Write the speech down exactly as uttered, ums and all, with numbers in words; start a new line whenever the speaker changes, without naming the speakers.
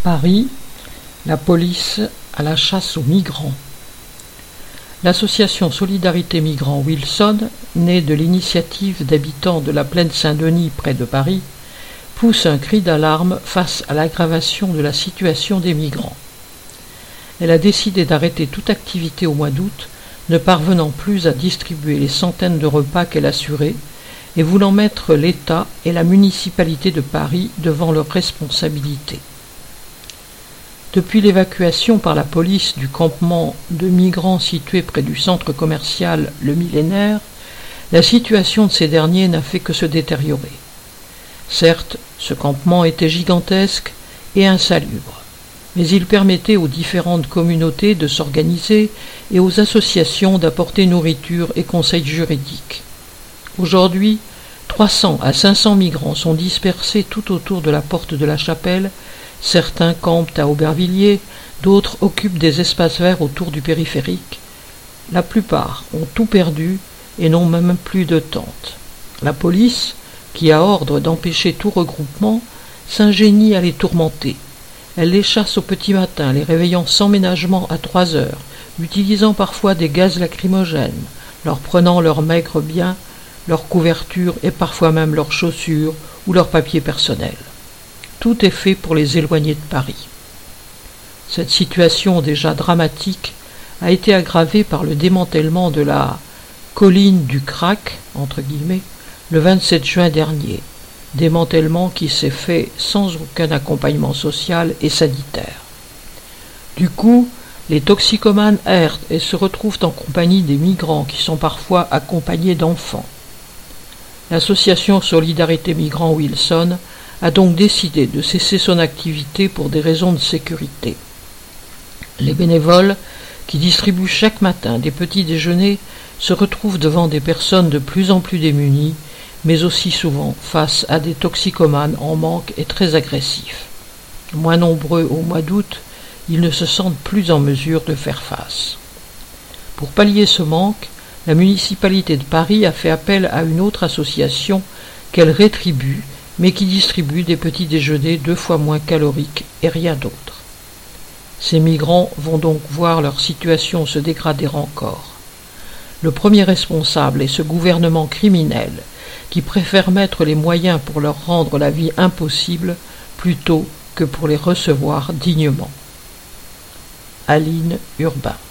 Paris, la police à la chasse aux migrants. L'association Solidarité Migrants Wilson, née de l'initiative d'habitants de la plaine Saint-Denis près de Paris, pousse un cri d'alarme face à l'aggravation de la situation des migrants. Elle a décidé d'arrêter toute activité au mois d'août, ne parvenant plus à distribuer les centaines de repas qu'elle assurait et voulant mettre l'État et la municipalité de Paris devant leurs responsabilités. Depuis l'évacuation par la police du campement de migrants situé près du centre commercial Le Millénaire, la situation de ces derniers n'a fait que se détériorer. Certes, ce campement était gigantesque et insalubre, mais il permettait aux différentes communautés de s'organiser et aux associations d'apporter nourriture et conseils juridiques. Aujourd'hui, trois cents à cinq cents migrants sont dispersés tout autour de la porte de la chapelle. Certains campent à Aubervilliers, d'autres occupent des espaces verts autour du périphérique. La plupart ont tout perdu et n'ont même plus de tente. La police, qui a ordre d'empêcher tout regroupement, s'ingénie à les tourmenter. Elle les chasse au petit matin, les réveillant sans ménagement à trois heures, utilisant parfois des gaz lacrymogènes, leur prenant leurs maigres biens, leurs couvertures et parfois même leurs chaussures ou leurs papiers personnels. Tout est fait pour les éloigner de Paris. Cette situation déjà dramatique a été aggravée par le démantèlement de la « colline du crack » entre guillemets, le vingt-sept juin dernier, démantèlement qui s'est fait sans aucun accompagnement social et sanitaire. Du coup, les toxicomanes errent et se retrouvent en compagnie des migrants qui sont parfois accompagnés d'enfants. L'association Solidarité Migrants Wilson a donc décidé de cesser son activité pour des raisons de sécurité. Les bénévoles, qui distribuent chaque matin des petits déjeuners, se retrouvent devant des personnes de plus en plus démunies, mais aussi souvent face à des toxicomanes en manque et très agressifs. Moins nombreux au mois d'août, ils ne se sentent plus en mesure de faire face. Pour pallier ce manque, la municipalité de Paris a fait appel à une autre association qu'elle rétribue, mais qui distribue des petits déjeuners deux fois moins caloriques et rien d'autre. Ces migrants vont donc voir leur situation se dégrader encore. Le premier responsable est ce gouvernement criminel qui préfère mettre les moyens pour leur rendre la vie impossible plutôt que pour les recevoir dignement. Aline Urbain.